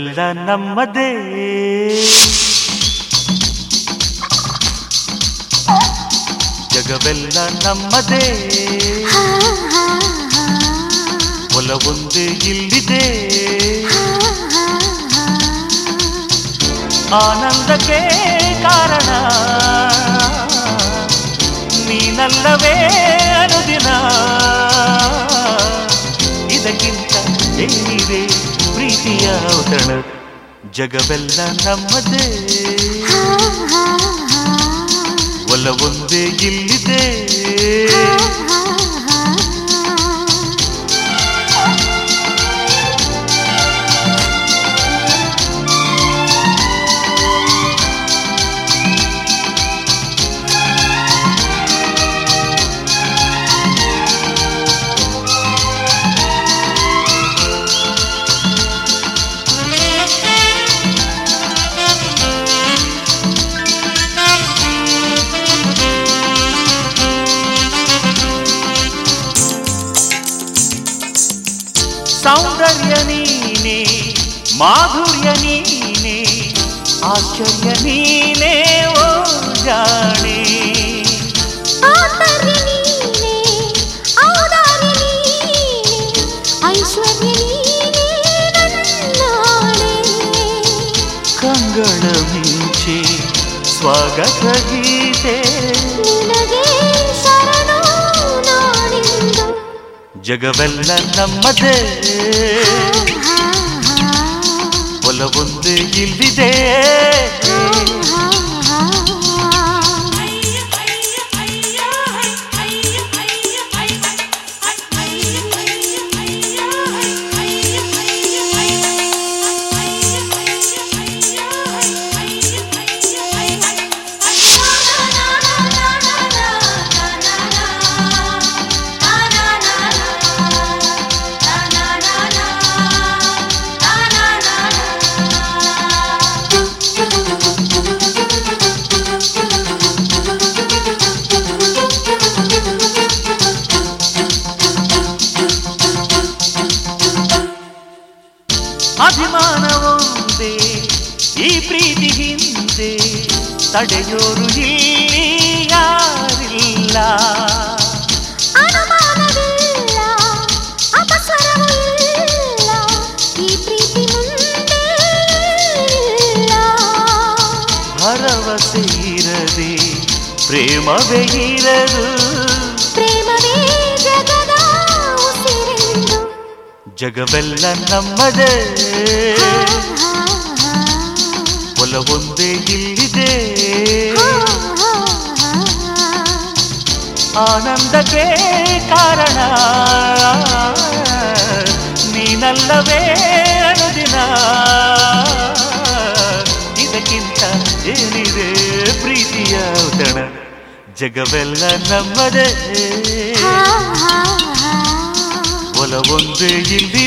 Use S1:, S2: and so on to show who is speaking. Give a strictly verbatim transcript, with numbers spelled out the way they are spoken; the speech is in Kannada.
S1: ಜಗವೆಲ್ಲ ನಮ್ಮದೇ, ಜಗವೆಲ್ಲ ನಮ್ಮದೇ, ಒಲವೊಂದೇ ಇಲ್ಲಿದೆ, ಆನಂದಕ್ಕೆ ಕಾರಣ ನೀನಲ್ಲವೇ ಅನುದಿನ, ಇದಕ್ಕಿಂತ ಏನಿದೆ ಪ್ರೀತಿಯ ಔತಣ, ಜಗವೆಲ್ಲ ನಮ್ಮದೇ, ಒಲವೊಂದೇ ಇಲ್ಲಿದೆ. ಸೌಂದರ್ಯ ನೀನೇ, ಮಾಧುರ್ಯ ನೀನೇ, ಆಶ್ಚರ್ಯ ನೀನೇ ಓ ಜಾಣೆ,
S2: ಆಶ್ಚರ್ಯ ನೀನೇ, ಔದಾರ್ಯ ನೀನೇ, ಐಶ್ವರ್ಯ ನೀನೇ ನನ್ನಾಣೆ,
S1: ಕಂಗಳ ಮಿಂಚೆ ಸ್ವಾಗತ ಗೀತೆ
S2: ನಿನಗೆ ಶರಣು ನಾನಿಂದು,
S1: ಜಗವೆಲ್ಲ ನಮ್ಮದೇ, ಒಲವೊಂದೇ ಇಲ್ಲಿದೆ. ಅಭಿಮಾನವೊಂದೇ ಈ ಪ್ರೀತಿ ಹಿಂದೆ, ತಡೆಯೋರು ಇಲ್ಲಿ ಯಾರಿಲ್ಲ,
S2: ಅನುಮಾನವಿಲ್ಲ, ಅಪಸ್ವರವೂ ಇಲ್ಲ, ಈ ಪ್ರೀತಿ ಮುಂದೆ ಇಲ್ಲ,
S1: ಭರವಸೆ ಇರದೆ ಪ್ರೇಮವೇ ಇರದು,
S2: ಪ್ರೇಮವೇ ಜಗದ ಉಸಿರೆಂದು,
S1: ಜಗವೆಲ್ಲ ನಮ್ಮದೇ, ಒಲವೊಂದೇ ಇಲ್ಲಿದೆ, ಆನಂದಕ್ಕೆ ಕಾರಣ ನೀನಲ್ಲವೇ ಅನುದಿನ, ಇದಕ್ಕಿಂತ ಏನಿದೆ ಪ್ರೀತಿಯ ಔತಣ, ಜಗವೆಲ್ಲ ನಮ್ಮದೇ, ಒಲವೊಂದೇ ಇಲ್ಲಿ